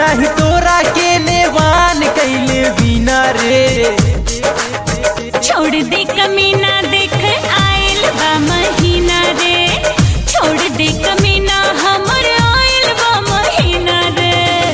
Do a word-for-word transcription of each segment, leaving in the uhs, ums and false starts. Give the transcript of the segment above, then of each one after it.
नहीं तोरा के नेवान कैले बिना रे। छोड़ दे कमीना देख आयल बा महीना रे। छोड़ दे कमीना हमर आयल बा महीना रे।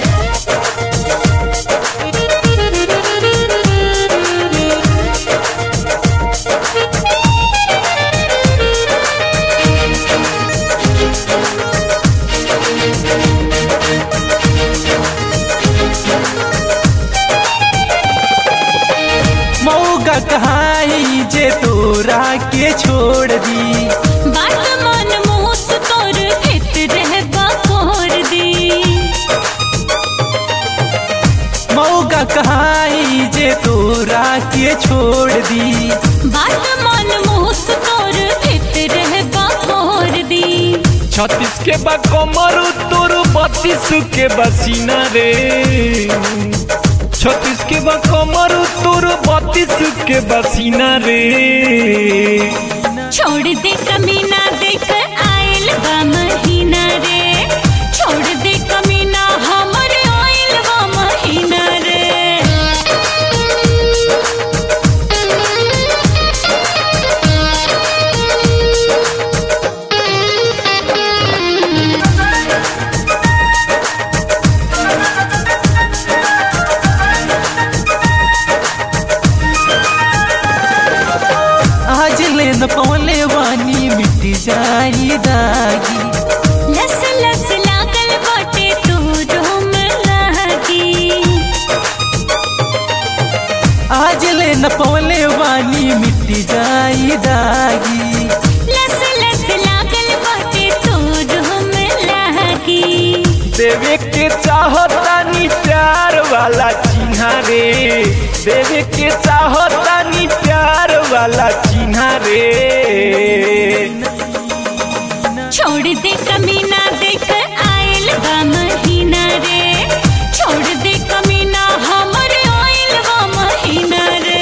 मौका कहाई जे तोरा के छोड़ दी। बात मन मुस तोर भेत रहबा कोर दी। मौका कहाई जे तोरा के छोड़ दी। बात मन मुस तोर भेत रहबा कोर दी। छत्तीस के बा कमरू तोर बत्तीस के बसीना रे। छत्तीस के बा कमरू तोर बत्तीस के बसीना रे। छोड़ दे कमीना देख आयल बा महीना रे। छोड़ दे कमीना हमर आयल बा महीना रे। आज ले न पौले वानी मिट जाई दागी। लस लस लागल बाटे तोरो में लागी। आज ले न पौले वानी मिट जाई दागी। लस लस लागल बाटे तोरो में लागी। देवे के चाहता नी प्यार वाला चिन्हा रे। देवे के चाहता नी प्यार वाला चिन्हा रे। छोड़ दे कमीना देख आयल बा महीना रे। छोड़ दे कमीना हमर आयल बा महीना रे।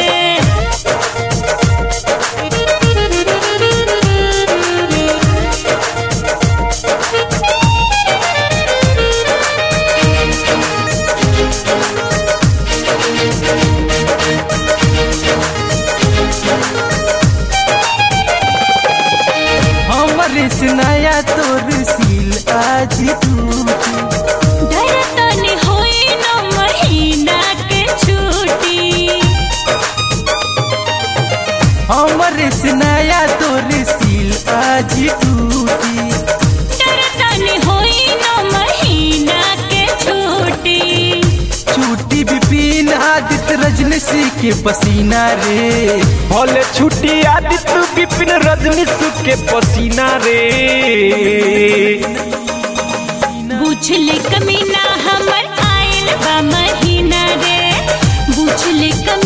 हमरे से नया तोर सील आज टूटी। डरता नहीं होई न महीना के छुट्टी। हमरे से नया तोर सील आज टूटी। डरता नहीं होई न महीना के छुट्टी। छुट्टी विपिन आदित्य रजनीश के पसीना रे। भले छुट्टी आदित्य विपिन रजनीश के पसीना रे। पूछ ले कमीना हमर आयल बा महीना रे। पूछ ले कमीना